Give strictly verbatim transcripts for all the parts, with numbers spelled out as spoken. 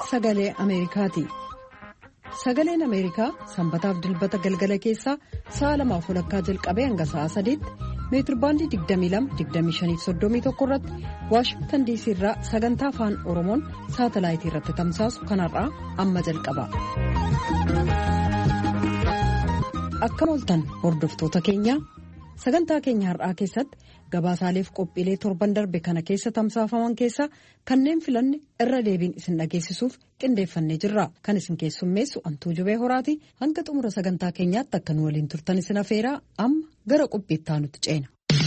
sagalee Ameerikaati. Sagaleen Ameerikaa sanbataaf dilbata galgala keessaa sa'a lamaaf walakkaa jalqabee hanga sa'a sadiitti meetirbaandii digdamii lama digdamii shanii fi soddomii tokko irratti Waashingtan diisii irraa sagantaa afaan Oromoon saatalaayitii irratti tamsaasu kanarraa amma jalqaba. Akkam ooltan hordoftoota keenya sagantaa keenya har'aa keessatti gabaasaaleef qophiilee torban darbe kana keessa tamsaafaman keessaa kanneen filanne irra deebiin isin dhageessisuuf qindeeffannee jirra. Kan isin keessummeessu Antuu Jubee Horaati. Hanga xumura sagantaa keenyaatti akka nu waliin turtan isin afeeraa amma gara qophiittaa nutti ceena.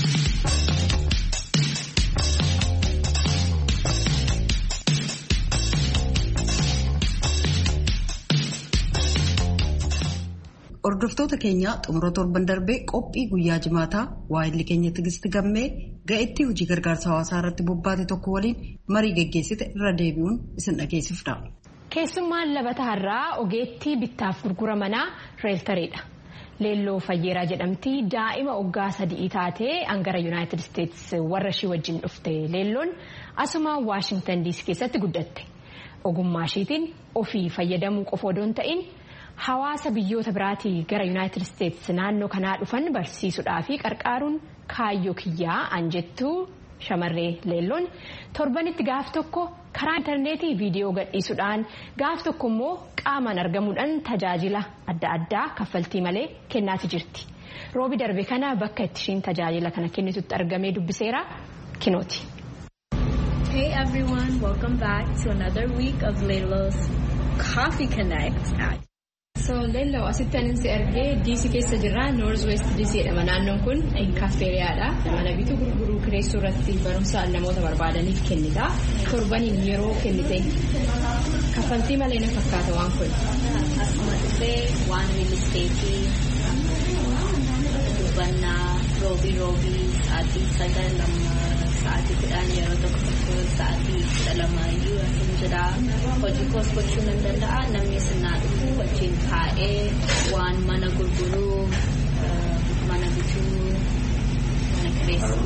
Hordoftoota keenya xumura torban darbee qophii guyyaa jimaataa waa'illi keenya Tigisti Gammee ga'eetti hojii gargaarsa hawaasaa irratti bobbaate tokko waliin marii geggeessite irra deebi'uun isin dhageessifna. Keessummaan labata har'aa ogeettii bittaaf gurgura manaa reeltareedha. Leelloo Fayyeeraa jedhamti daa'ima waggaa sadii taatee angara Yuunaayitid Isteetsi warra ishii wajjin dhufte. Leelloon asuma Waashingtan diisii keessatti guddatte. Ogummaa ishiitiin ofii fayyadamuu qofa odoo hin ta'in hawaasa biyyoota biraatii gara Yuunaayitid Isteetsi naannoo kanaa dhufan barsiisuudhaa fi qarqaaruun kaayyoo kiyyaa an jettuu shamarree Leelloon torbanitti gaaf tokko karaa intarneetii viidiyoo gadhiisuudhaan gaaf tokko immoo qaamaan argamuudhaan tajaajila adda addaa kaffaltii malee kennaati jirti. Roobi darbe kana bakka itti ishiin tajaajila kana kennitutti argamee dubbiseera kinooti. Hey everyone, welcome back to another week of Leello's Coffee Connect. So Leelloo asitti anin si argee diisii keessa jirra. North West diisii jedhama naannoon kun kaaffeeriyaadha. Mana bituu gurguruu kireessuu irratti barumsa namoota barbaadaniif kennita. Torbaniin yeroo kennite kaffaltii malee na fakkaata waan kun. Asuma dhufee waan real estate dubbannaa roobii roobii sa'aatii sagal lama sa'aatii kudhan yeroo tokko tokko sa'aatii kudha lama iyyuu asin jira. Hojii koos gochuu nan danda'a. Namni sinaa dhufu wajjin taa'ee waan mana gurguruu mana bituu mana kireessuu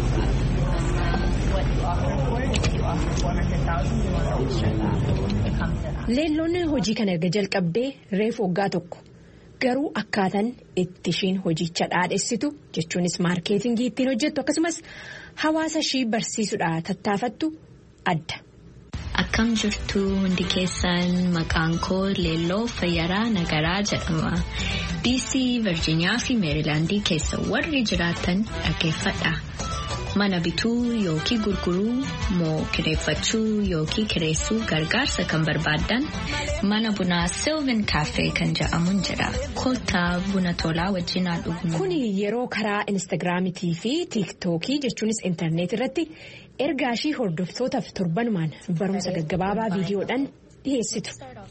Leelloon hojii kana erga jalqabdee reefu waggaa tokko. Garuu akkaataan itti ishiin hojicha dhaadheessitu jechuunis maarkeetingii ittiin hojjettu akkasumas hawaasa ishii barsiisuudhaa tattaafattu adda. Akkam jirtu hundi keessan maqaan koo Leelloo Fayyeeraa Nagaraa jedhama. Diisii, Virgiiniyaa fi Meerilaandii keessa warri jiraatan dhaggeeffadha. Mana bituu yookiin gurguruu moo kireeffachuu yookiin kireessuu gargaarsa kan barbaadan mana bunaa Sylvan Cafe kan jedhamuun jedha. Kottaa buna tolaa wajjin haa dhugnu. Kuni yeroo karaa Instagraamitii fi Tiiktookii jechuunis intarneet irratti ergaa ishii hordoftootaaf torbanumaan barumsa gaggabaabaa viidiyoodhaan dhiyeessitu.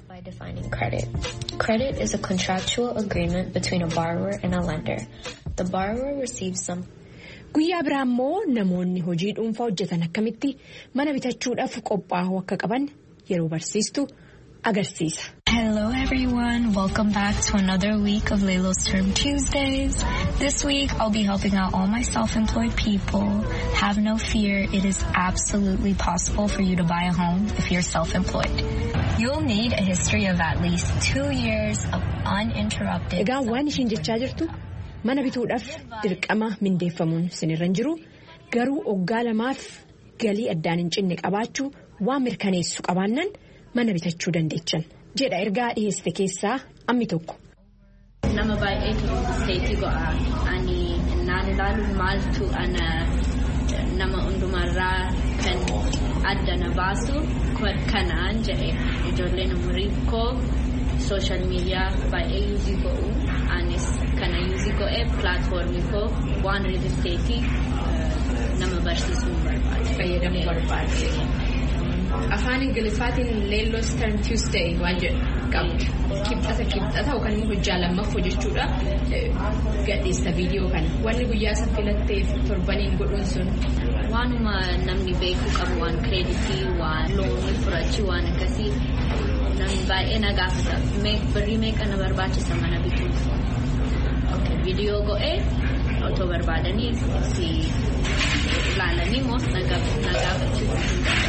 Credit is a contractual agreement between a borrower and a lender. The borrower receives some. Guyyaa biraa immoo namoonni hojii dhuunfaa hojjetan akkamitti mana bitachuudhaaf qophaa'uu akka qaban yeroo barsiistu agarsiisa. Hello everyone, welcome back to another week of Leelloo's Term Tuesdays. This week I'll be helping out all my self-employed people. Have no fear, it is absolutely possible for you to buy a home if you're self-employed. You'll need a history of at least two years of uninterrupted. Egaa waan ishiin jechaa jirtu mana bituudhaaf dirqama mindeeffamuun sinirra hin jiru garuu waggaa lamaaf galii addaan hin cinne qabaachuu waan mirkaneessu qabaannan mana bitachuu dandeechan jedha ergaa dhiyeessite keessaa ammi tokko. Nama baay'eetu seetii go'a. Ani naan ilaalu maaltu ana nama hundumarraa kan adda na baasu kanaan jedhe ijoolleen umurii koo sooshaal miidiyaa baay'ee yuuzii go'u. Anis kana yuuzii go'ee pilaatfoormii koo waan riil isteetii nama barsiisuu barbaade. Fayyadamuu barbaade. Afaan Ingiliffaatiin Leelloo's Term Tuesday waan jedhu qabdi. Kibxata kibxata yookaan immoo hojjaa lammaffoo jechuudha. Gadhiista viidiyoo kana. Wanni guyyaa isa filatteef torbaniin godhuun sun. Waanuma namni beekuu qabu waan kireeditii waan loonii furachuu waan akkasii namni baay'ee na gaafata. Birrii meeqa na barbaachisa mana bituuf. Viidiyoo go'ee otoo barbaadanii si ilaalanii moo na gaafachuu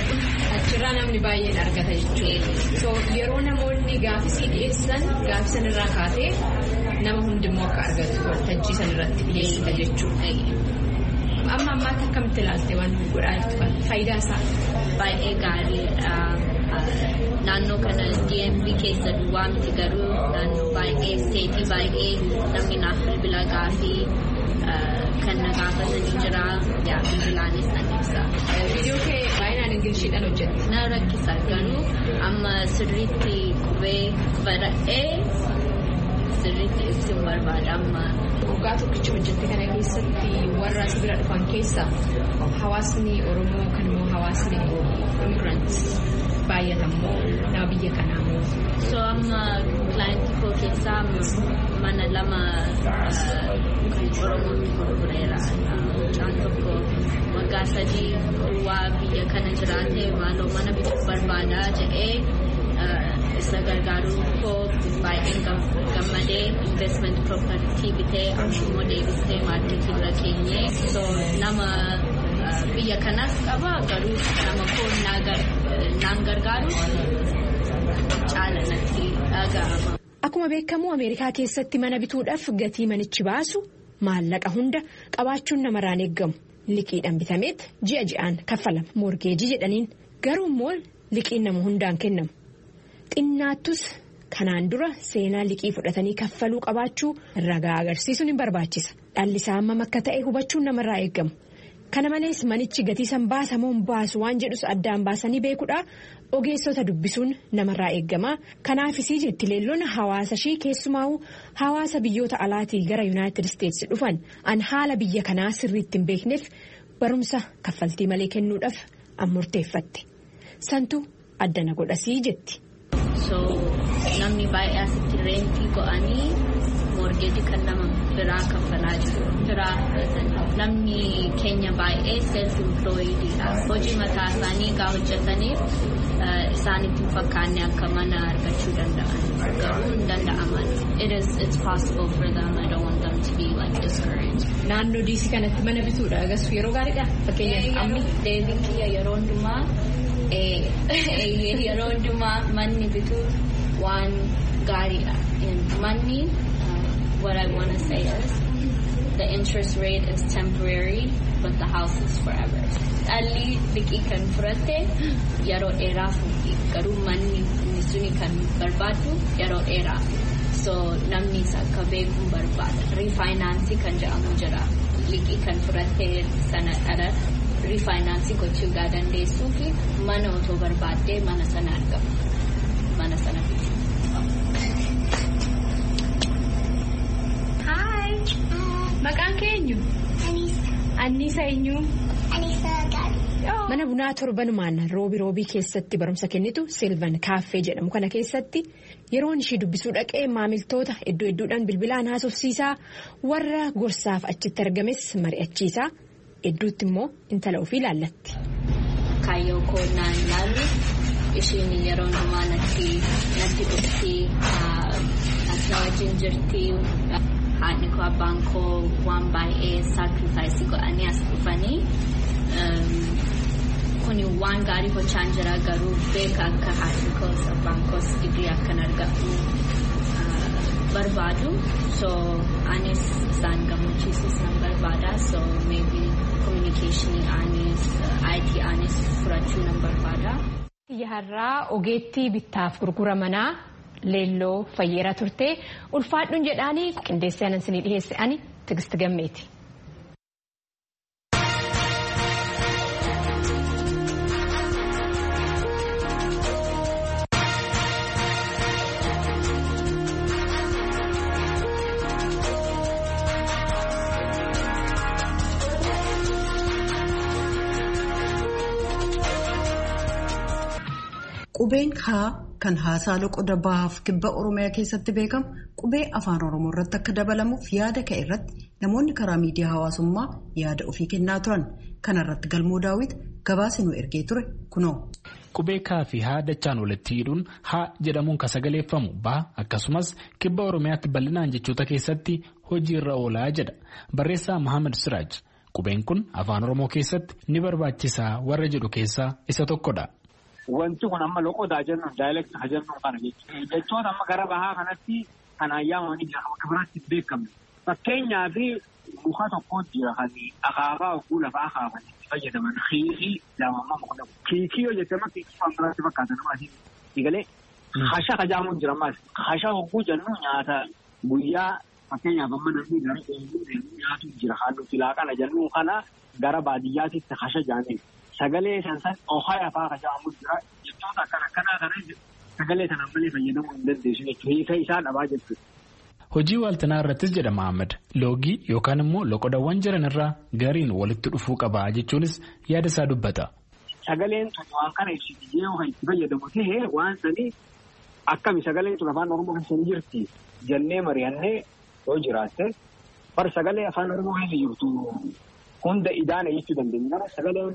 Achirraa namni baay'een argata jechuudha. So yeroo namoonni gaafisii dhiyeessan gaafisan irraa kaatee nama hundimmoo akka argatu waltajjii san irratti dhiyeessita jechuudha. Amma ammaatti akkamitti ilaalte waan godhaa jirtu kan faayidaa isaa? Baay'ee gaariidha. Naannoo kana D M V keessa duwwaa miti garuu naannoo baay'ee seetii baay'ee namni naaf bilbila gaafii kan na gaafatanii jira yaa bilbilaanis nan ibsa. Viidiyoo kee baay'inaan Ingiliishiidhaan hojjette? Na rakkisa garuu amma sirriitti qubee baradhee sirriitti ibsuun barbaada amma. Waggaa tokkicha hojjette kana keessatti warra as bira dhufan keessa hawaasni Oromoo kan immoo hawaasni immigrants baay'atammoo nama biyya kanaa moo? So amma client koo keessaa mana lama kan Oromoon gurgureera. Mucaan tokko waggaa sadii waa biyya kana jiraate maaloo mana bituu barbaadaa jedhee isa gargaaruu koo baay'een gammadee investment property bitee ammoo deebistee maarketii irra keenyee so nama biyya kanaas qaba garuu nama koo naan gargaaru caala natti dhaga'ama. Akkuma beekamu Ameerikaa keessatti mana bituudhaaf gatii manichi baasu maallaqa hunda qabaachuun namarraan eeggamu. Liqiidhaan bitameet ji'a ji'aan kaffalama. Morgeejii jedhaniin garuu immoo liqiin nama hundaan kennamu. Xinnaattus kanaan dura seenaa liqii fudhatanii kaffaluu qabaachuu ragaa agarsiisuun hin barbaachisa. Dhalli isaa hammam akka ta'e hubachuun namarraa eeggamu. Kana malees manichi gatii san baasamoo hin baasu waan jedhus addaan baasanii beekuudha. Ogeessota dubbisuun namarraa eeggama. Kanaafisii jetti leelloon hawaasa ishii keessumaa hawaasa biyyoota alaatii gara Yuunaayitid Isteetsi dhufan an haala biyya kanaa sirriitti hin beekneef barumsa kaffaltii malee kennuudhaaf an murteeffatte. Santu addana godhasii jetti. So namni baay'ee asitti reentii go'anii morgeeji kan nama biraa kaffalaa jiru. Biraa namni keenya baay'ee self-employedidha. Hojii mataa isaanii gaa hojjetaniif isaanitti hin fakkaanne akka mana argachuu danda'an. Garuu hin danda'aman. It is it's possible for them. I don't want them to be like discouraged. Naannoo diisii kanatti mana bituudha. Agarsiisu yeroo gaariidha. Fakkeenyaaf amma deebiin kiyya yeroo hundumaa yeroo hundumaa manni bituu waan gaariidha. Manni what I want to say is the interest rate is temporary but the house is forever. Dhalli liqii kan fudhatte yeroo dheeraa fuudhi garuu manni suni kan barbaadu yeroo dheeraa. So namni akka beekuun barbaada. Refinaansii kan jedhamu jira. Liqii kan fudhatte sana dhala refinaansii gochuu gaa dandeessuu fi mana otoo barbaaddee mana sana argama. Mana sana bitu. Hi. Maqaan keenyu? Anisa. Anisa eenyu? Anisa Gaari. Mana bunaa torbanumaan roobi roobii keessatti barumsa kennitu Silvan Kaaffee jedhamu kana keessatti yeroon ishii dubbisuu dhaqee maamiltoota iddoo iddoodhaan bilbilaan haasofsiisaa warra gorsaaf achitti argames mari'achiisaa idduutti immoo intala ofii ilaallatti. Kaayyoo koo naan ilaalu ishiin yeroo namaa natti natti dhufti akka wajjin jirti. Haadhi koo abbaan koo waan baay'ee saakrifaayisii godhanii as dhufanii kuni waan gaarii hojjaan jira garuu beeka akka haadhi koos abbaan koos digirii akkan argatu barbaadu. So anis isaan gammachiisus nan barbaada. So maybe communication anis I T anis furachuu nan barbaada. Yaarraa ogeettii bittaaf gurgura manaa leelloo fayyeeraa turte ulfaadhuun jedhaanii qindeessee anan sinii dhiheesse ani Tigist Gammeeti. Qubeen haa kan haasaa loqoda bahaaf kibba Oromiyaa keessatti beekamu qubee afaan Oromoo irratti akka dabalamuuf yaada ka'e irratti namoonni karaa miidiyaa hawaasummaa yaada ofii kennaa turan. Kana irratti Galmoo Daawit gabaasa nu ergee ture kunoo. Qubee kaa fi haa dachaan walitti hidhuun haa jedhamuun kan sagaleeffamu baa akkasumas kibba Oromiyaatti bal'inaan jechoota keessatti hojii irra oolaa jedha barreessaa Mohaammed Siraaj. Qubeen kun afaan Oromoo keessatti ni barbaachisaa warra jedhu keessaa isa tokkodha. wanti kun amma loqodaa jennu dialect haa jennu kana jechuudha. Jechoota amma gara bahaa kanatti kan ayyaamanii jira akka biraatti beekamne. Fakkeenyaaf muka tokko jira kan akaafaa oguu lafaa akaafanii fayyadaman kiikii lama muka kiikii yoo jettama kiikii kan biraatti fakkaatan maasii digalee hasha hajaamuun jira maas hasha oguu jennu nyaata guyyaa fakkeenyaaf amma namni gara oguu nyaatu jira halluu filaa kana jennu kana gara baadiyyaatitti hasha jaaniin sagalee sansan ohaya fa'aa hajaamuun jira jechoota akkana akkanaa kana sagalee kana malee fayyadamuu hin dandeessu jechuudha hiika isaa dhabaa jechuudha. Hojii waaltanaa irrattis jedha Mahammad loogii yookaan immoo loqodawwan jiran irraa gariin walitti dhufuu qabaa jechuunis yaada isaa dubbata. Sagaleen tun waan kana ibsiti yoo itti fayyadamu ta'e waan sanii akkami sagaleen tun afaan Oromoo keessa jirti jennee mari'annee yoo jiraatte bar sagalee afaan Oromoo keessa jirtu hunda idaana jechuu dandeenya. Sagaleen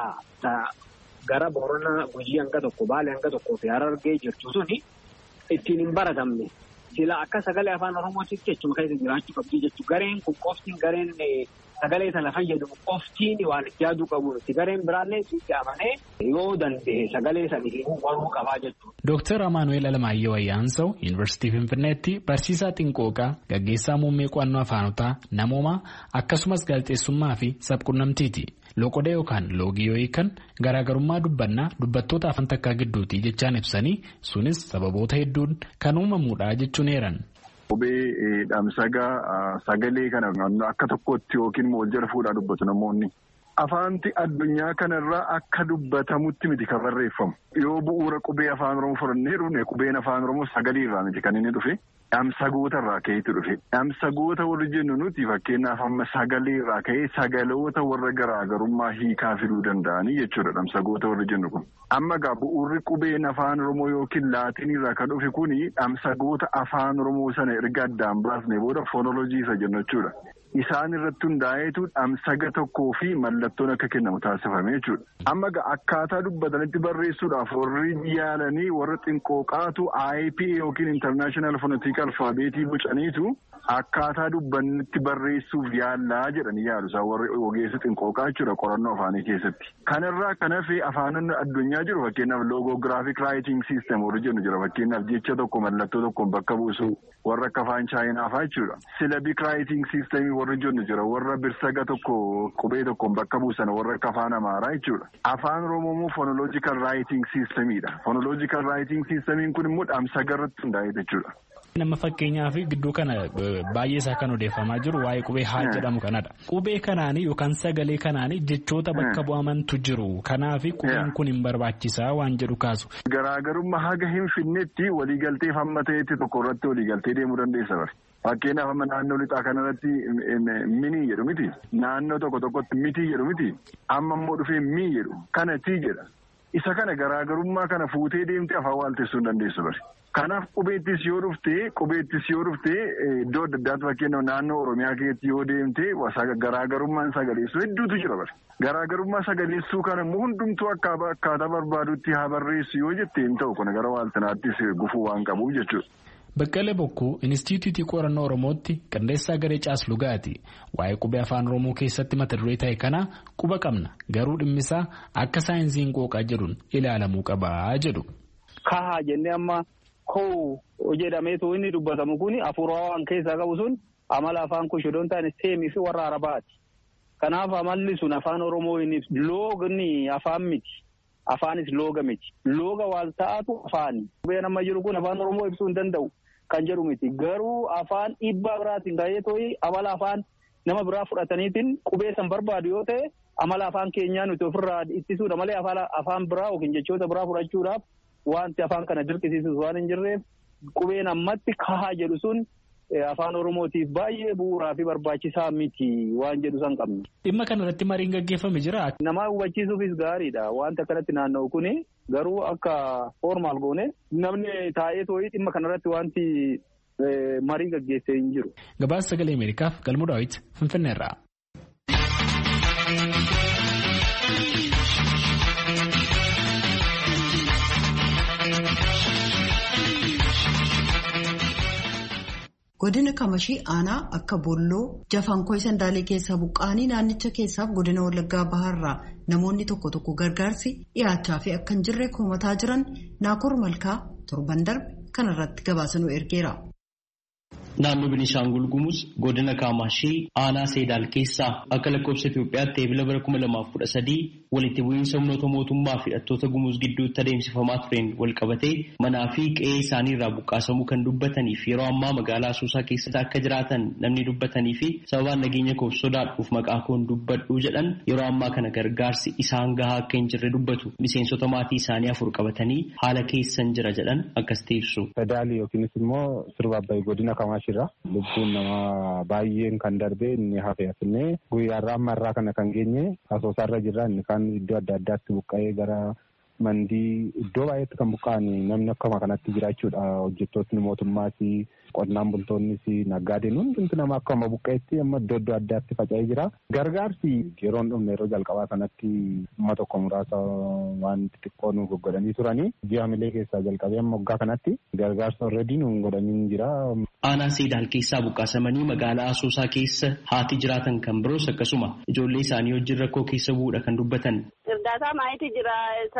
haa gara Booranaa Gujii hanga tokko Baalee hanga tokkoo fi Harargee jirtu suni ittiin hin baratamne. Sila akka sagalee afaan Oromootti jechuun keessa jiraachuu qabdi jechuudha. Gareen kun qoftiin gareen sagalee sana fayyadamu qoftiin waan itti yaaduu qabu. Gareen biraallee itti amanee yoo danda'e sagalee sana waluu qabaa jechuudha. Dooktar Amaanu'eel Alamaayyoo Ayyaansaw Yuunivarsiitii Finfinneetti barsiisaa Xinqooqaa gaggeessaa muummee qo'annoo afaanotaa namoomaa akkasumas gaazexeessummaa fi sabquunnamtiiti. Loqoda yookaan loogii yoo hiikan garaagarummaa dubbannaa dubbattoota afaan takkaa gidduutii jechaan ibsanii sunis sababoota hedduun kan uumamuudha jechuun eeran. Qubee dhamsagaa sagalee kana akka tokkotti yookiin wal jala fuudhaa dubbatu namoonni. Afaanti addunyaa kanarraa akka dubbatamutti miti kan barreeffamu. Yoo bu'uura qubee afaan Oromoo fudhannee dhufne qubeen afaan Oromoo sagalee irraa miti kan inni dhufe. Dhamsagoota irraa ka'eetu dhufe. Dhamsagoota warri jennu nuti fakkeenyaaf amma sagalee irraa ka'ee sagaloota warra garaagarummaa hiikaa fiduu danda'anii jechuudha dhamsagoota warri jennu kun. Amma egaa bu'uurri qubeen afaan Oromoo yookiin laatiin irraa kan dhufe kuni dhamsagoota afaan Oromoo sana erga addaan baasne booda foonoloojii isa jennu jechuudha. Isaan irratti hundaa'eetu dhamsaga tokkoo fi mallattoon akka kennamu taasifame jechuudha. Amma egaa akkaataa dubbatanitti barreessuudhaaf warri yaalanii warra xinqooqaatu I P A yookiin International Phonetic Alphabeetii bocaniitu akkaataa dubbannitti barreessuuf yaallaa jedhanii yaalu isaan warri ogeessi xinqooqaa jechuudha qorannoo afaanii keessatti. Kanarraa kan hafe afaanonni addunyaa jiru fakkeenyaaf loogogiraafiik raayiting siistem warri jennu jira fakkeenyaaf jecha tokko mallattoo tokkoon bakka buusu warra akka afaan chaayinaa fa'aa jechuudha. Silabik raayiting siistemii warri jennu jira warra birsaga tokko qubee tokkoon bakka buusan warra akka afaan amaaraa jechuudha. Afaan Oromoo fonoloojikal raayiting siistemiidha. Fonoloojikal raayiting siistemiin kun immoo dhamsaga irratti hundaa'e jechuudha. Nama fakkeenyaaf gidduu kana baay'ee isaa kan odeeffamaa jiru waa'ee qubee haa jedhamu kanadha. Qubee kanaanii yookaan sagalee kanaanii jechoota bakka bu'amantu jiru. Kanaaf qubeen kun hin barbaachisaa waan jedhu kaasu. Garaagarummaa haga hin finnetti waliigaltee hamma ta'etti tokko irratti waliigaltee deemuu dandeessa bara. Fakkeenyaaf amma naannoo lixaa kanarratti minii jedhu miti. Naannoo tokko tokkotti mitii jedhu miti. Amma immoo dhufee mii jedhu. Kana tii jedha. Isa kana garaagarummaa kana fuutee deemtee afaan waaltessuu hin dandeessu bari. Kanaaf qubeettis yoo dhuftee qubeettis yoo dhuftee iddoo adda addaatti fakkeenyaaf naannoo Oromiyaa keessatti yoo deemtee garaagarummaan sagaleessuu hedduutu jira bara. Garaagarummaa sagaleessuu kana immoo hundumtuu akka akkaataa barbaadutti haa barreessu yoo jettee hin ta'u kun gara waaltanaattis gufuu waan qabuuf jechuudha. Baqqalee Bokkuu Inistituutii Qorannoo Oromootti qindeessaa garee Caas Lugaati. Waa'ee qubee afaan Oromoo keessatti mata duree ta'e kana quba qabna garuu dhimmisaa akka saayinsiin qooqaa jedhuun ilaalamuu qabaa jedhu. Kahaa jennee amma koo jedhameetu inni dubbatamu kun afuuraa waan keessaa qabu sun amala afaan kushidoon ta'an seemii fi warra arabaati. Kanaaf amalli sun afaan Oromoo inni loogni afaan miti. Afaanis looga miti. Looga waal ta'atu afaani. Qubeen amma jiru kun afaan Oromoo ibsuu hin danda'u kan jedhu miti. Garuu afaan dhiibbaa biraatiin ka'ee tooyi amala afaan nama biraa fudhataniitiin qubee san barbaadu yoo ta'e amala afaan keenyaa nuti ofirraa ittisuudha malee afaan biraa yookiin jechoota biraa fudhachuudhaaf wanti afaan kana dirqisiisus waan hin jirreef qubeen ammatti kahaa jedhu sun afaan Oromootiif baay'ee bu'uuraa fi barbaachisaa miti waan jedhu san qabna. Dhimma kanarratti mariin gaggeeffame jira. Nama hubachiisuufis gaariidha. Wanta akkanatti naanna'u kuni garuu akka formaal goone namni taa'ee tooyi dhimma kanarratti wanti marii gaggeessee hin jiru. Gabaasa sagalee Ameerikaaf Galmuu Daawit Finfinneerraa. Godina Kamashii aanaa akka Bolloo Jafankoo Sandaalee keessaa buqqaanii naannicha keessaaf godina Wallaggaa Bahaarraa namoonni tokko tokko gargaarsi dhiyaachaa fi akka hin jirre komataa jiran Naakoor Malkaa torban darbe kanarratti gabaasanuu ergeera. Naannoo Beenishaangul Gumuz godina Kamashii aanaa Seedaal keessaa akka lakkoofsa Itoophiyaatti eebila bara kuma lamaaf kudha sadii walitti bu'iinsa humnoota mootummaa fi hidhattoota Gumuz gidduutti adeemsifamaa tureen wal qabatee manaa fi qe'ee isaanii irraa buqqaasamuu kan dubbatanii fi yeroo ammaa magaalaa Asoosaa keessatti akka jiraatan namni dubbatanii fi sababaan nageenya koof sodaadhuuf maqaa koon dubbadhuu jedhan yeroo ammaa kana gargaarsi isaan gahaa akka hin jirre dubbatu. Miseensota maatii isaanii afur qabatanii haala keessan jira jedhan akkas ibsu. Seedaalii yookiinis immoo sirba Abbaay godina Kamashii lubbuun nama baay'een kan darbe inni hafe asinne guyyaarraa amma irraa kana kan geenye Asoosaarra jirra inni kan iddoo adda addaatti buqqa'ee gara mandii iddoo baay'eetti kan buqqa'an namni akkuma kanatti jiraachuudha. Hojjettootni mootummaati qonnaan bultoonnis naggaadeen hundumti nama akkuma buqqa'eetti amma iddoo iddoo addaatti faca'ee jira. Gargaarsi yeroo hin dhumne yeroo jalqabaa kanatti amma tokko muraasa waan xixiqqoo nu goggodhanii turanii ji'amilee keessaa jalqabee amma waggaa kanatti gargaarsa alreedii nu godhanii jira. Aanaa Seedaal keessaa buqqaasamanii magaalaa Asoosaa keessa haati jiraatan kan biroos akkasuma ijoollee isaanii wajjin rakkoo keessa bu'uudha kan dubbatan. Irdaataa maayitii jira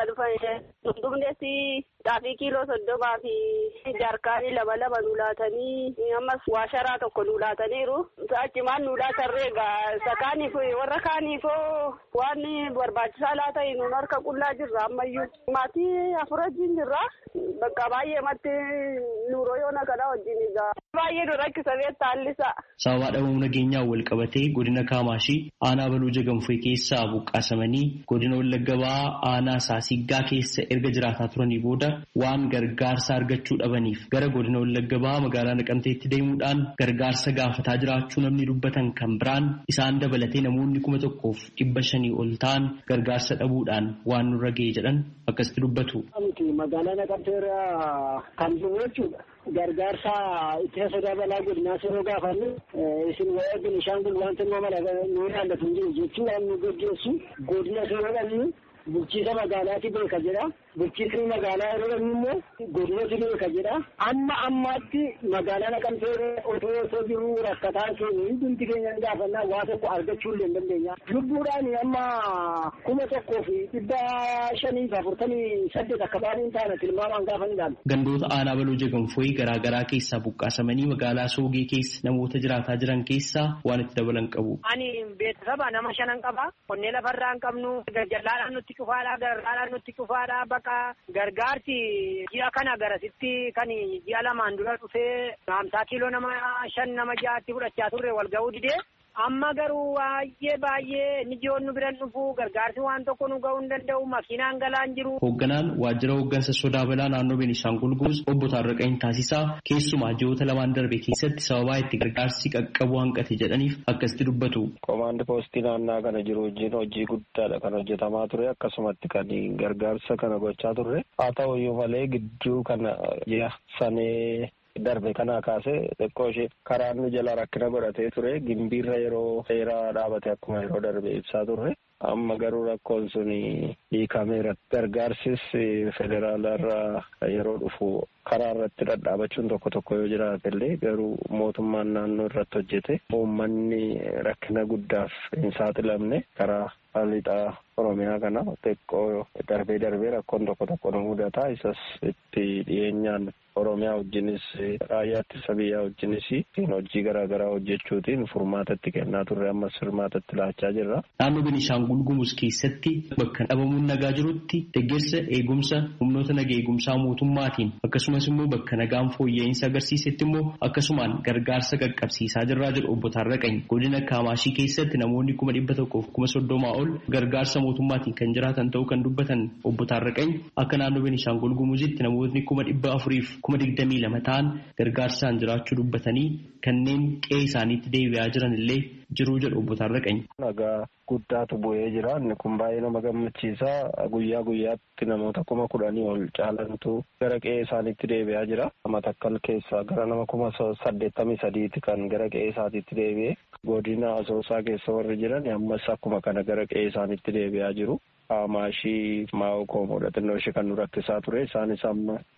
hundumdeessi xaafii kiiloo soddomaa fi jaarkaanii lama lama nu laatanii ammas waasharaa tokko nu laataniiru. Achimaan nu laatarree egaa sakaaniif warra kaaniifoo waan barbaachisaa laatanii nuun harka qullaa jirra ammayyuu. Maatii afur wajjin jirra. Bakka baay'ee matti nuuroo yoona kana wajjin egaa baay'ee nu rakkisa beektaa hallisa. Sababa dhabamuu nageenyaa wal qabatee godina Kaamaashii aanaa Baluu Jagamfee keessaa buqqaasamanii godina Wallagga Bahaa aanaa Saasiggaa keessa erga jiraataa turanii booda waan gargaarsa argachuu dhabaniif gara godina Wallagga Bahaa magaalaa Naqamteetti deemuudhaan gargaarsa gaafataa jiraachuu namni dubbatan kan biraan isaan dabalatee namoonni kuma tokkoof dhibba shanii ol ta'an gargaarsa dhabuudhaan waan nurra ga'e jedhan akkasitti dubbatu. Magaalaa Naqamteerraa kan jiru jechuudha. Gargaarsa ittisa sodaa balaa godinaa yeroo gaafannu isin waa'ee Beenishaangul wanta nama nu ilaallatu hin jiru jechuudha nu gaggeessu godina yeroo dhannu bulchiisa magaalaatti beeka jedha. Bulchiisni magaalaa yeroo dhannu immoo godinatti beeka jedha. Amma ammaatti magaalaa Naqamtee otoo osoo jiru rakkataa keenya hundumti keenya gaafannaa waa tokko argachuu illee hin dandeenya. Lubbuudhaan amma kuma tokkoo fi dhibba shanii fi afurtamii saddeet akka baay'een taana tilmaamaan gaafanidhaan. Gandoota aanaa Baluu Jagamfee garaagaraa keessaa buqqaasamanii magaalaa Soogee keessa namoota jiraataa jiran keessaa waan itti dabalan qabu. Ani beeksisa nama shanan qaba. Qonnee lafarraa hin qabnu jallaadhaan nutti cufaadha gargaaraan nutti cufaadha bakka gargaarsi ji'a kana garasitti kan ji'a lamaan dura dhufee hamsaa kiiloo nama shan nama ja'atti fudhachaa turre wal ga'uu didee. Amma garuu baay'ee baay'ee ni ji'oon nu biran dhufu gargaarsi waan tokko nu ga'uu hin danda'u makiinaan galaan jiru. Hoogganaan waajjira hooggansa sodaa balaa naannoo Beenishaangul Gumuz obbo Taarraqanii Taasisaa keessumaa ji'oota lamaan darbe keessatti sababaa itti gargaarsi qaqqabu hanqate jedhaniif akkasitti dubbatu. Komaandi poostii naannaa kana jiru wajjin hojii guddaadha kan hojjetamaa ture akkasumatti kan gargaarsa kana gochaa turre haa ta'u iyyuu malee gidduu kana ji'a sanee. Darbe kana kaasee xiqqoo ishee karaa inni jala rakkina godhatee ture gimbiirra yeroo dheeraa dhaabate akkuma yeroo darbe ibsaa turre amma garuu rakkoon sun hiikameera. Gargaarsis federaalarraa yeroo dhufu karaa irratti dhadhaabachuun tokko tokko yoo jiraate illee garuu mootummaan naannoo irratti hojjete uummanni rakkina guddaaf hin saaxilamne karaa lixaa Oromiyaa kana xiqqoo darbee darbee rakkoon tokko tokko nu mudata isas itti dhiyeenyaan Oromiyaa wajjinis raayyaa ittisa biyyaa wajjinis hojii garaagaraa hojjechuutiin furmaatatti kennaa turre ammas furmaatatti laachaa jirra. Naannoo Beenishaangul Gumuz keessatti bakka dhabamuun nagaa jirutti deeggarsa eegumsa humnoota nagaa eegumsaa mootummaatiin akkasumas immoo bakka nagaan fooyya'insa agarsiisetti immoo akkasumaan gargaarsa qaqqabsiisaa jirraa jedhu obbo Taarraqanii. Godina Kaamaashii keessatti namoonni kuma dhibba tokkoof kuma soddomaa ol gargaarsa mootummaatiin kan jiraatan ta'uu kan dubbatan obbo Taarraqanii akka naannoo Beenishaangul Gumuzitti namootni kuma dhibba afuriif kuma digdamii lama ta'an gargaarsaan jiraachuu dubbatanii kanneen qe'ee isaaniitti deebi'aa jiran illee jiruu jedhu obbo Taarraqanii. Nagaa guddaatu bu'ee jira. Inni kun baay'ee nama gammachiisa. Guyyaa guyyaatti namoota kuma kudhanii ol caalantu gara qe'ee isaaniitti deebi'aa jira. Matakkal keessaa gara nama kuma saddeettamii sadiiti kan gara qe'ee isaaniitti deebi'e. Godina Asoosaa keessa warri jiran ammas akkuma kana gara qe'ee isaaniitti deebi'aa jiru. Maashii maa'oo koomoodha xinnoo ishee kan nu rakkisaa ture. Isaanis amma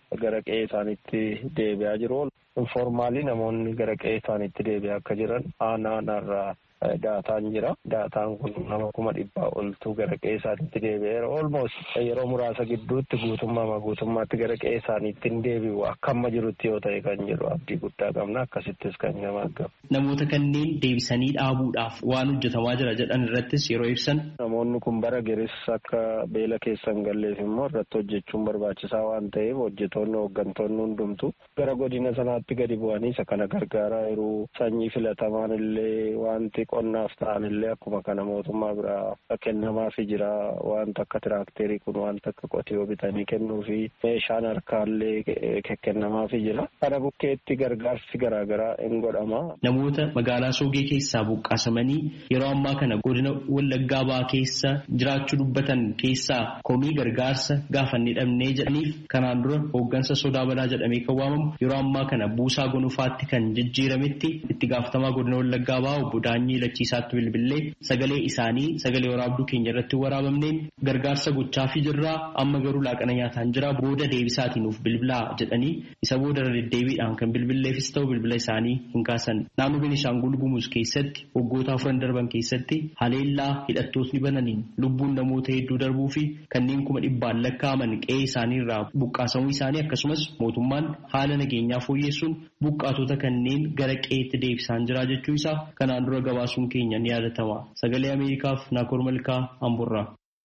gara qe'ee isaaniitti deebi'aa jiru. Informaalii namoonni gara qe'ee isaaniitti deebi'aa akka jiran aanaanarraa daataan jira. Daataan kun nama kuma dhibbaa oltu gara qe'ee isaaniitti deebi'eera. Olmoos yeroo muraasa gidduutti guutummaa guutummaatti gara qe'ee isaaniitti hin deebi'u akka amma jirutti yoo ta'e kan jedhu abdii guddaa qabna. Akkasittis kan nama argamu. Namoota kanneen deebisanii dhaabuudhaaf waan hojjetamaa jira jedhan irrattis yeroo ibsan. Namoonni kun bara geris akka beela keessan galleef immoo irratti hojjechuun barbaachisaa waan ta'eef hojjetoonni hooggantoonni hundumtu gara godina sanaatti gadi bu'anii isa kana gargaaraa jiru. Sanyii filatamaan illee wanti qonnaaf ta'an illee akkuma kana mootummaa biraa kennamaafii jira. Wanta akka tiraakterii kun wanta akka qotiyoo bitanii kennuu fi meeshaan harkaallee kennamaafii jira. Kana bukkeetti gargaarsi garaagaraa hin godhama. Namoota magaalaa Soogee keessaa buqqaasamanii yeroo ammaa kana godina Wallaggaa Ba'aa keessa jiraachuu dubbatan keessaa komii gargaarsa gaafannee dhabnee jedhaniif kanaan dura hooggansa sodaa balaa jedhamee kan waamamu yeroo ammaa kana buusaa gonufaatti kan jijjiirametti itti gaafatamaa godina Wallaggaa Ba'aa obbo Daanyii Lachiisaatti bilbilee sagalee isaanii sagalee waraabduu keenya irratti waraabamneen gargaarsa gochaafii jirraa amma garuu laaqana nyaataan jira booda deebisaatiin nuuf bilbilaa jedhanii isa booda deddeebiidhaan kan bilbilleefis ta'u bilbila isaanii hin kaasan. Naannoo Beenishaangul Gumuz keessatti waggoota afuran darban keessatti haleellaa hidhattootni bananiin lubbuun namoota hedduu darbuu fi kanneen kuma dhibbaan lakkaa'aman qe'ee isaanii irraa buqqaasamuu isaanii akkasumas mootummaan haala nageenyaa fooyyessuun buqqaatota kanneen gara qe'eetti deebisaan jira jechuu isaa kanaan dura gabaasuun keenya ni yaadatama. Sagalee Ameerikaaf Naakoor Malkaa Amburraa.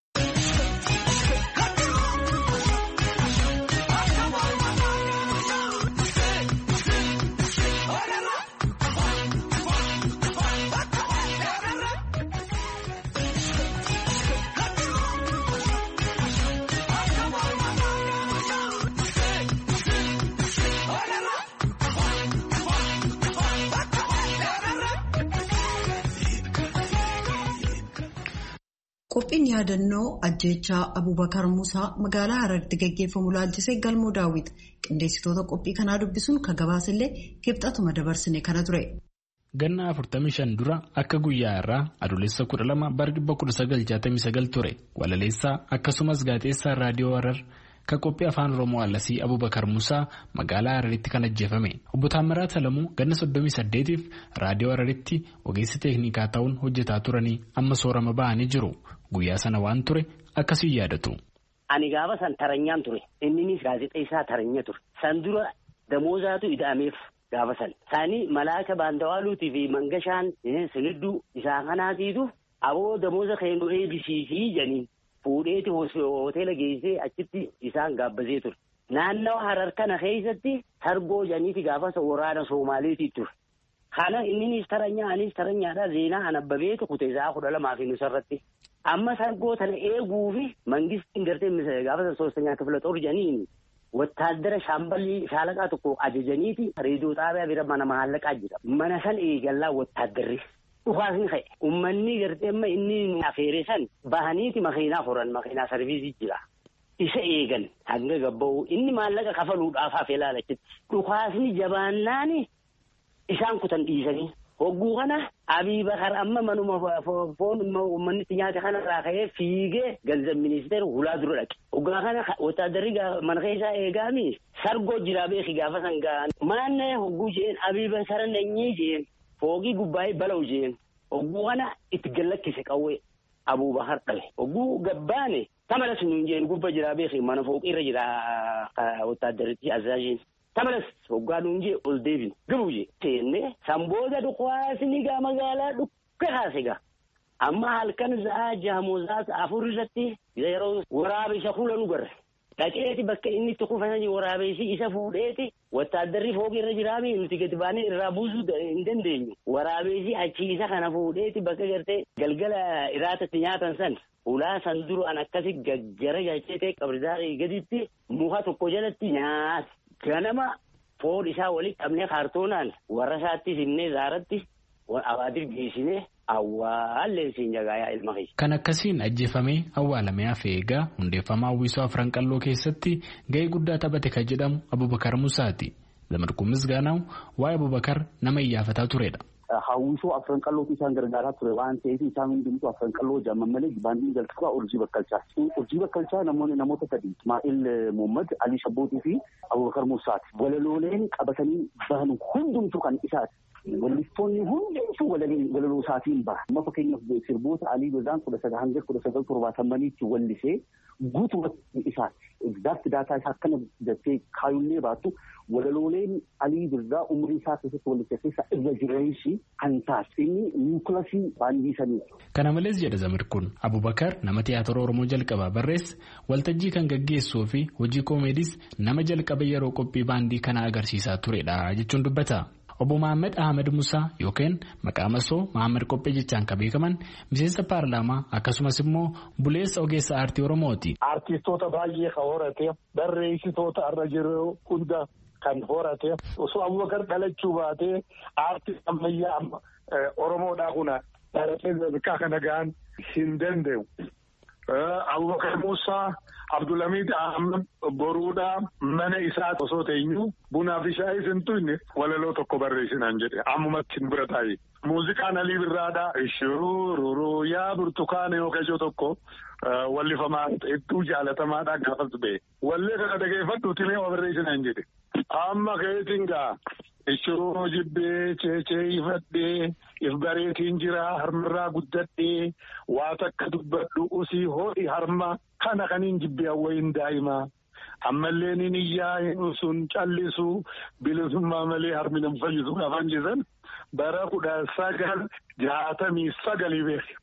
Qophiin yaadannoo ajjeechaa Abubakar Musaa magaalaa Hararitti gaggeeffamu laalchisee galmoo daawwit qindeessitoota qophii kanaa dubbisuun kan gabaasillee kibxatuma dabarsine kana ture. Ganna afurtamii shan dura akka guyyaa irraa adoolessa kudha lama bara dhibba kudha sagal jaatamii sagal ture walaleessaa akkasumas gaazexeessaa raadiyoo Harar kan qophii afaan Oromoo Allasii Abubakar Musaa magaalaa Hararitti kan ajjeefame. Obbo Taamiraat Salamuu ganna soddomii saddeetiif raadiyoo Hararitti ogeessi teeknikaa ta'uun hojjetaa turanii amma soorama ba'anii jiru. Guyyaa sana waan ture akkasii yaadatu. Ani gaafa san taranyaan ture. Inninis gaazexeessaa taranya ture. San dura damoozaatu ida'ameef gaafa san. Saanii Malaaka Baandawaaluutii fi Mangashaan sinidduu isaa kanaatiitu aboo damooza keenu eebisiisii jedhanii fuudheeti hoteela geessee achitti isaan gaabbasee ture. Naannawa Harar kana keessatti sargoo jedhaniiti gaafa waraana Soomaaleetii ture. Kana inninis taranyaa anis taranyaadhaa zeenaa anabbabeetu kuteessaa kudha lamaa fi nusarratti. Amma sargoo tana eeguu fi mangistiin gartee gaafa soostanyaa kifla xor jedhaniin wattaaddara shaamballi shaalaqaa tokko ajajaniiti reediyoo xaabiyaa bira mana maallaqaa jira. Mana san eegallaa wattaaddarri. Dhukaasni ka'e. Uummanni gartee amma inni afeeree san bahaniiti makiinaa horan makiinaa sarviisii jira. Isa eegan hanga gabba'u inni maallaqa kafaluudhaaf hafee laalachitti. Dhukaasni jabaannaani isaan kutan dhiisanii. Hogguu kana Abubakar amma manuma foon uummanni nyaata kanarraa ka'ee fiigee ganzab ministeera hulaa dura dhaqe. Hoggaa kana wattaadarri mana keessaa eegaami sargoo jiraa beeki gaafa san ga'an. Maanna hogguu jeen Abubakar nanyii jeen foogii gubbaa'ee bala'u jeen. Hogguu kana itti gallakkise qawwee Abubakar dhabe. Hogguu gabbaane tamala sun jeen gubba jiraa beeki mana fooqii irra jiraa wattaadarritti azaajiin. Tamalas hoggaa nuunjee ol deebin gabuuje seenne sambooda dhukaasni gaa magaalaa dhukka haasega amma halkan za'a jaamozaat afur irratti yeroo waraabessa kula nu garre dhaqeeti bakka inni itti kufanii waraabessi isa fuudheeti wattaaddarri fooqii irra jiraami nuti gadi baanee irraa buusuu hin dandeenyu waraabessi achi isa kana fuudheeti bakka gartee galgala iraatatti nyaatan san ulaa san duru an akkasi gaggara galcheetee qabridaarii gaditti muka tokko jalatti nyaata. Ganama foon isaa walitti qabnee kaartoonaan warra isaattis himnee zaaratti abaadir geessinee awwaallee siin jagaayaa ilma keessa. Kan akkasiin ajjeefamee awwaalamee hafe eegaa hundeeffamaa hawwisoo afran qalloo keessatti gahee guddaa taphate kan jedhamu Abubakar Musaati. Zamadquun Misgaanaw waa'ee Abubakar nama iyyaafataa turedha. hawwisoo afran qallootu isaan gargaaraa ture waan ta'eef isaan hundumtuu afran qalloo jaaman malee baandiin jalqabaa urjii bakkalchaa. Urjii bakkalchaa namoonni namoota sadii Ismaa'il Muhammad, Ali Shabbootii fi Abubakar Musaati. Walalooleen qabatanii bahan hundumtuu kan isaati. Wallistoonni hundumtuu walaloo isaatiin baha. Amma fakkeenyaaf sirboota Alii Birraan kudha sagal hanga kudha sagal torbaatamaniitti wallisee guutumatti isaati. Egzaakti daataa isaa akkana jettee kaayullee baattu walalooleen Alii Birraa umurii isaa keessatti wallise keessa irra jireessi kan taate inni niwukilasii baandii saniiti. Kana malees jedha Zamir kun Abubakar nama tiyaatira Oromoo jalqabaa barreesse waltajjii kan gaggeessuu fi hojii koomeediis nama jalqaba yeroo qophii baandii kana agarsiisaa turedha jechuun dubbata. Obbo Mohaammed Ahmed Musaa yookiin maqaa masoo Mohaammed Qophee jechaan kan beekaman miseensa paarlaamaa akkasumas immoo buleessa ogeessa aartii Oromooti. Aartistoota baay'ee kan horate barreessitoota irra jiru hunda kan horate osoo Abubakar dhalachuu baatee aartii ammayyaa Oromoodhaa kuna dhalatee sadarkaa kana gahan hin danda'u. Abubakar Musaa Abdulhamid Ahmed boruudhaa mana isaa osoo teenyu bunaa fi shaayii hin tuyne walaloo tokko barreessinaan jedhe ammumatti hin bira taa'e. Muuziqaan Alii Birraadhaa ishururuu yaa burtukaana yoo kajoo tokko wallifamaa hedduu jaalatamaadhaa gaafas ba'e. Wallee kana dhageeffadhu timee waa barreessinaan jedhe. Amma ka'eetiin gaa ishururuu jibbee ceecee ifadhee if bareetiin jira harmarraa guddadhee waa takka dubbadhu usii ho'i harma. Kana kaniin jibbee hawwayin daa'imaa ammallee ni niyyaa hin usun callisu bilisummaa malee harmi nam fayyisu gaafan jiran bara kudha sagal jaatamii sagalii beek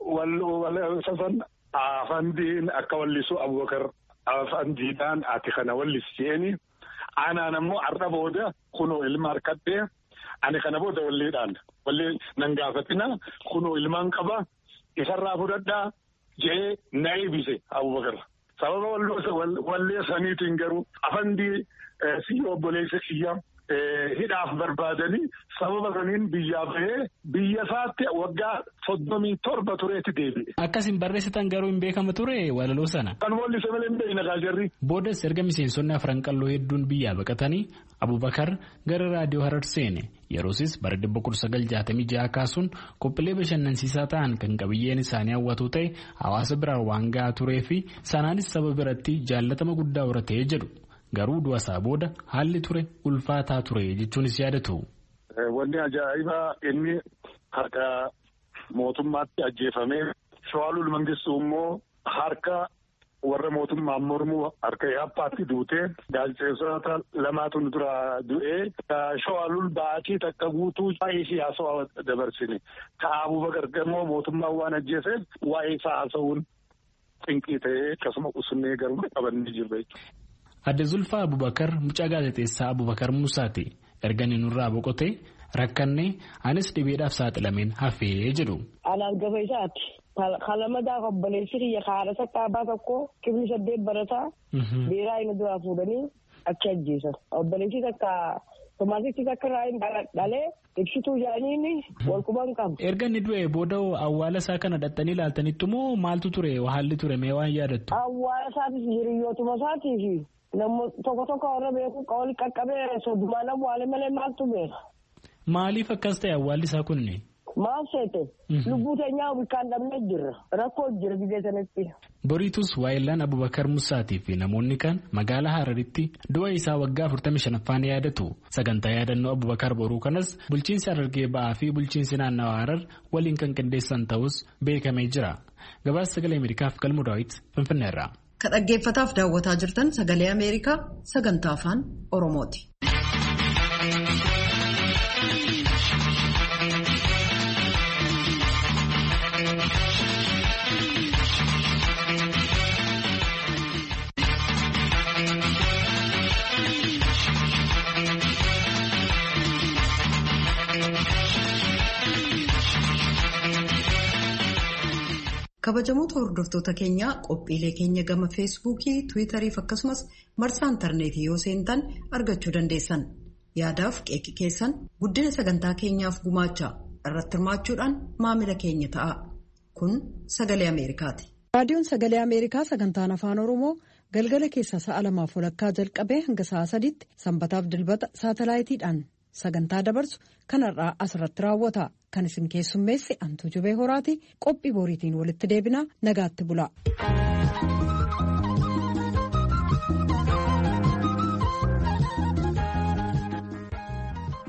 walsasan afandiin akka wallisu Abubakar afandiidhaan ati kana wallisseeni anaan ammoo har'a booda kunoo ilma harkadhee ani kana booda walleedhaan wallee nan gaafatina kunoo ilmaan qaba isarraa fudhadhaa. Jee na eebise Abubakar sababa wallee saniitiin garuu afandii siyya obboleessa kiyya hidhaaf barbaadanii sababa saniin biyyaa bahee biyya isaatti waggaa soddomii torba tureetti deebi'e. Akkasiin barreessitan garuu hin beekama ture walaloo sana. Kan wallise malee hin beekna gaajarri. Boodas erga miseensonni afran qalloo hedduun biyyaa baqatanii Abubakar gara raadiyoo Harar seene. Yeroosis bara dhibba kudha sagal jaatamii ja'a kaasuun qophiilee bashannansiisaa ta'an kan qabiyyeen isaanii hawwatu ta'e hawaasa biraan waan ga'aa turee fi sanaanis saba biratti jaallatama guddaa horatee jedhu. Garuu du'a isaa booda haalli ture ulfaataa ture jechuunis yaadatu. Wanni ajaa'ibaa inni harka mootummaatti ajjeefamee Shawaalul Mangistuu immoo harka warra mootummaan mormuu harka yaappaatti duutee gaazexeessota lamaatu dura du'ee Shawaalul baatii takka guutuu waa'ee siyaasaa dabarsine. Ka Abubakar immoo mootummaan waan ajjeeseef waa'ee isaa haasa'uun xinqii ta'ee akkasuma usunnee garuu qabannee jirra jechuudha. Adde Zulfaa Abubakar mucaa gaazexeessaa Abubakar Musaati. Erga inni nurraa boqotee rakkannee anis dhibeedhaaf saaxilameen hafee jedhu. Anaan gaba isaati. Kalamadaa obboleessi kiyya haadha saqqaabaa tokko kibni saddeet barataa beeraa inni duraa fuudhanii achi ajjeesan. Obboleessi takka tomaatiitti takka raayin dhalee ibsituu jaaniin wal quban qabu. Erga inni du'e booda awwaala isaa kana dhattanii ilaaltanitti moo maaltu ture haalli ture mee waan yaadattu? Awwaala isaatis hiriyootuma isaatiifi. Tokko tokko warra beeku qawli qaqqabee soddumaan awwaale malee maaltu beeka. Maaliif akkas ta'e awwaalli isaa kunni? Maal seete? Lubbuu teenyaa bilkaan dhabnee jirra. Rakkoo jira biyya sanatti. Boriitus waa'illaan Abubakar Musaatii fi namoonni kan magaalaa Hararitti du'a isaa waggaa afurtamii shanaffaan yaadatu. Sagantaa yaadannoo Abubakar boruu kanas bulchiinsi Harargee ba'aa fi bulchiinsi naannawaa Harar waliin kan qindeessan ta'us beekamee jira. Gabaasa sagalee Ameerikaaf Galmuu Daawit Finfinneerraa. Ka dhaggeeffataaf daawwataa jirtan sagalee Ameerikaa sagantaa afaan Oromooti. Kabajamoota hordoftoota keenyaa qophiilee keenya gama feesbuukii, tiwiitarii fi akkasumas marsaa intarneetii yoo seentan argachuu dandeessan. Yaadaaf qeeqi keessan guddina sagantaa keenyaaf gumaacha irratti hirmaachuudhaan maamila keenya ta'a. Kun sagalee Ameerikaati. Raadiyoon sagalee Ameerikaa sagantaan afaan Oromoo galgala keessa sa'a lamaaf walakkaa jalqabee hanga sa'a sadiitti sanbataaf dilbata saatalaayitiidhaan sagantaa dabarsu kanarraa asirratti raawwata. Kan isin keessummeesse Antuu Jubee Horaati. Qophii boriitiin walitti deebina nagaatti bula.